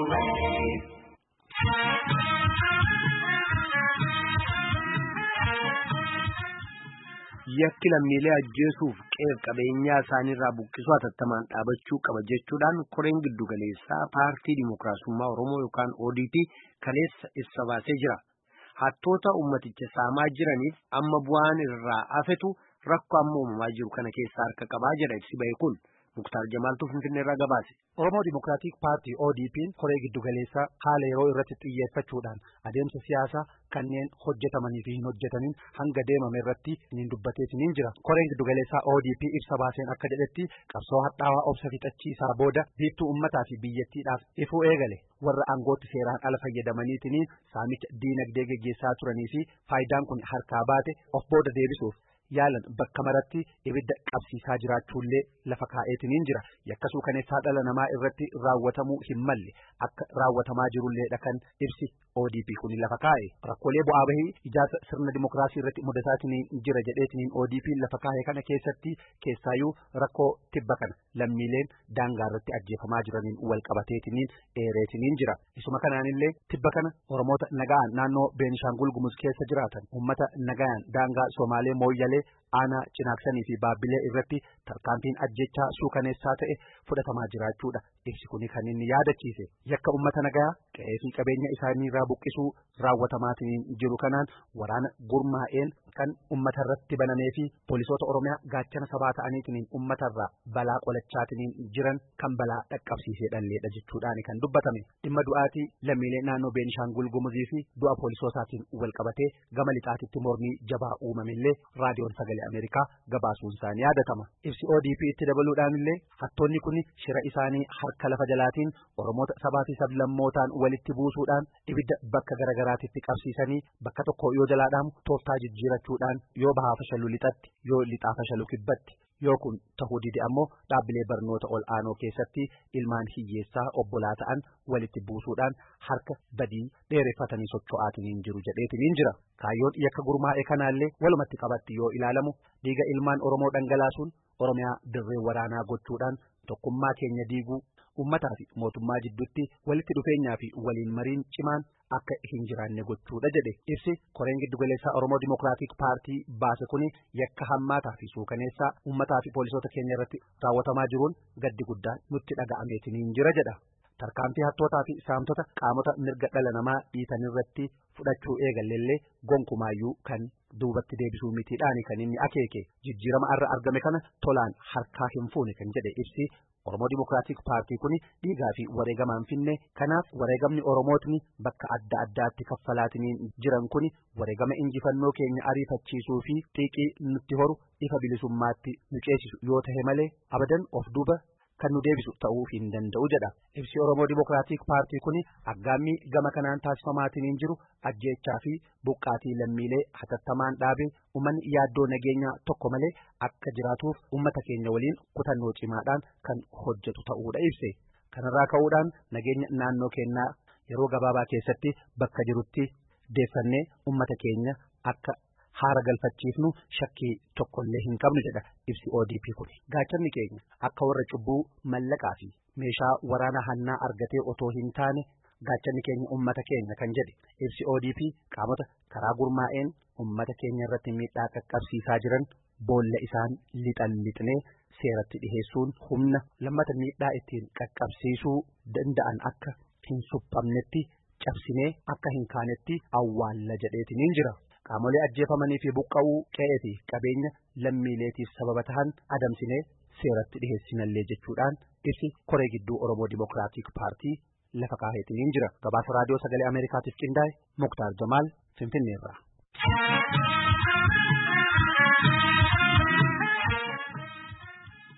Yakki lammiilee ajjeesuuf qe'ee qabeenyaa isaaniirraa buqqisuu hatattamaan dhaabachuu qaba jechuudhaan koreen giddugaleessaa paartii Dimookiraasummaa Oromoo yookaan ODP kaleessa ibsa baasee jira. Hattoota ummaticha saamaa jiraniif amma bu'aan irraa hafetu rakkoo amma uumamaa jiru kana keessaa harka qabaa jedha ibsi ba'e kun. Muktaar Jamaaltuu Finfinneerraa gabaase. Oromoo Dimokiraatik Paartii ODP'n koree giddugaleessaa haala yeroo irratti xiyyeeffachuudhaan adeemsa siyaasaa kanneen hojjetamanii fi hin hojjetamin hanga deemame irratti niin dubbateetiniin jira. Koreen giddugaleessaa ODP ibsa baaseen akka jedhetti qabsoo hadhaawaa obsa fixachiisaa booda biiftuu uummataa fi biyyattiidhaaf ifuu eegale. Warra aangootti seeraan ala fayyadamaniitiniin saamicha diinagdee geggeessaa turanii fi faayidaan kun harkaa baate of booda deebisuuf yaalan bakka maratti ibidda qabsiisaa jiraachuullee lafa kaa'eetiniin jira. Yakkasuu kaneessaa dhala namaa irratti raawwatamuu hin malle akka raawwatamaa jirulleedha kan ibsi ODP kun lafa kaa'e. Rakkoolee bu'aa bahii ijaarsa sirna dimookiraasii irratti mudataatiin jira jedheetiniin ODP lafa kaa'e kana keessatti keessaayyuu rakkoo tibba kana lammiileen daangaa irratti ajjeefamaa jiraniin wal qabateetiniin eereetiniin jira. Isuma kanaanillee tibba kana Oromoota nagaan naannoo Beenishaangul Gumuz keessa jiraatan uummata nagaan daangaa Somaalee Mooyyalee aanaa Cinaaksanii fi Baabbilee irratti tarkaanfiin ajjechaa suukaneessaa ta'e fudhatamaa jiraachuudha. Ibsi kun kan inni yaadachiise yakka uummata nagaa qe'ee fi qabeenya isaaniirraa buqqisuu raawwatamaatiin jiru kanaan waraana gurmaa'een kan uummata irratti banamee fi poolisoota Oromiyaa gaachana sabaa ta'aniitiin uummatarraa balaa qolachaatiin jiran kan balaa dhaqqabsiisee dhalleedha jechuudhaan kan dubbatame. Dhimma du'aatii lammiilee naannoo Beenishaangul Gumuzii fi du'a poolisootaatiin wal qabatee gama lixaatitti mormii jabaa uumamillee raadiyoon sagalee Ameerikaa gabaasuun isaanii yaadatama. Ibsi ODP itti dabaluudhaan illee hattoonni kun shira isaanii harka lafa jalaatiin Oromoota sabaa fi sablammootaan walitti buusuudhaan ibidda bakka garagaraatitti qabsiisanii bakka tokko yoo jalaadhaamu tooftaa jijjiirachuudhaan yoo bahaa fashalu lixatti yoo lixaa fashalu kibbatti yoo kun tahuu dide ammoo dhaabbilee barnoota ol aanoo keessatti ilmaan hiyyeessaa obbolaa ta'an walitti buusuudhaan harka badii dheereffatanii socho'aatiin jiru jedheetiin jira. Kaayyoon yakka gurmaa'e kanaallee walumatti qabatti yoo ilaalamu dhiiga ilmaan Oromoo dhangalaasuun Oromiyaa dirree waraanaa gochuudhaan tokkummaa keenya diiguu uummataa fi mootummaa jidduutti walitti dhufeenyaa fi waliin mariin cimaan akka hin jiraanne gochuudha jedhe. Ibsi koreen giddugaleessaa Oromoo Dimokiraatik Paartii baase kuni yakka hammaataa fi suukaneessaa uummataa fi poolisoota keenya irratti raawwatamaa jiruun gaddi guddaan nutti dhaga'ameetiniin jira jedha. Tarkaanfii hattootaa fi saamtota qaamota mirga dhala namaa dhiitan irratti fudhachuu eegalleellee gonkumaayyuu kan duubatti deebisuu mitiidhaani kan inni akeeke. Jijjiirama irra argame kana tolaan harkaa hin fuune kan jedhe ibsi Oromoo Dimokiraatik Paartii kuni dhiigaa fi wareegamaan finne. Kanaaf wareegamni Oromootni bakka adda addaatti kaffalaatiniin jiran kuni wareegama injifannoo keenya ariifachiisuu fi xiiqii nutti horu ifa bilisummaatti nu ceesisu yoo ta'e malee abadan of duuba kan nu deebisu ta'uu hin danda'u jedha. Ibsi Oromoo Dimokiraatik Paartii kuni aggaammii gama kanaan taasifamaatiin jiru ajjeechaa fi buqqaatii lammiilee hatattamaan dhaabee uummanni yaaddoo nageenyaa tokko malee akka jiraatuuf uummata keenya waliin kutannoo cimaadhaan kan hojjetu ta'uudha ibse. Kanarraa ka'uudhaan nageenya naannoo keenyaa yeroo gabaabaa keessatti bakka jirutti deeffannee uummata keenya akka haara galfachiifnu shakkii tokkollee hin qabnu jedha ibsi ODP kun. Gaachanni keenya akka warra cubbuu mallaqaa fi meeshaa waraana hannaa argatee otoo hin taane gaachanni keenya ummata keenya kan jedhe ibsi ODP qaamota karaa gurmaa'een ummata keenya irratti miidhaa qaqqabsiisaa jiran boolla isaan lixnee seeratti dhiheessuun humna lammata miidhaa ittiin qaqqabsiisuu danda'an akka hin suphamnetti cabsinee akka hin kaanetti awwaalla jedheetiniin jira. Qaamolee ajjeefamanii fi buqqa'uu qe'ee fi qabeenya lammiileetiif sababa tahan adamsinee seeratti dhiheessinallee jechuudhaan ibsi koree gidduu Oromoo Dimokiraatik Paartii lafa kaa'eetiniin jira. Gabaasa raadiyoo sagalee Ameerikaatiif qindaa'e Muktaar Jamaal Finfinneerraa.